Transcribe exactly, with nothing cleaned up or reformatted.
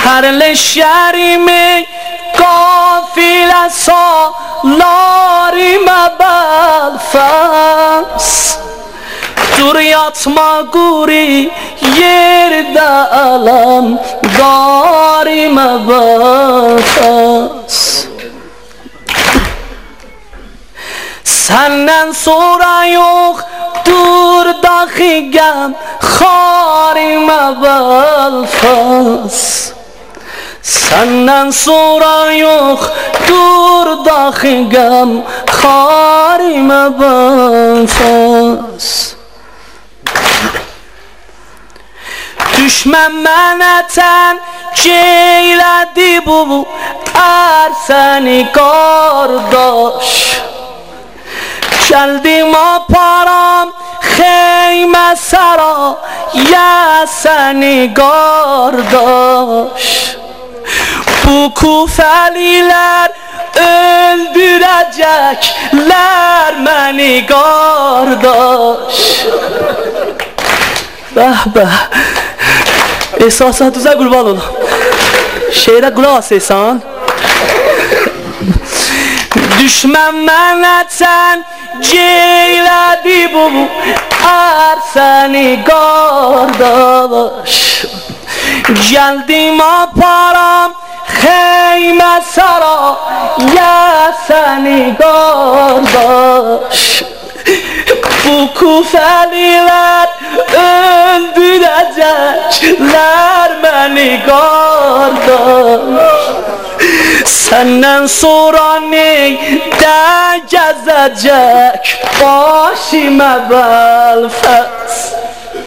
Her leşerimi gafile salarime belfas. Dur yatma guri yerde alan darime belfas. Senden sonra yok dur dahi gem harime belfas. Senden sonra yok dur dahi gem harime belfas. Düşmem mənətən ceylədi bu er səni qardaş. Gəldim aparam xeymə sara ya səni qardaş. Bu kufəlilər öldürəcəklər məni qardaş. Bəh bəh, ehsasatınıza qurban olun. Şeirə qulaq asaysan. Düşmən mənətən ceylədi bu er səni qardaş. Gəldim aparam xeymə sara ya səni qardaş. Bu kufəlilər öldürəcəklər məni qardaş. Səndən sonra neydə gəzəcək başıma belfas.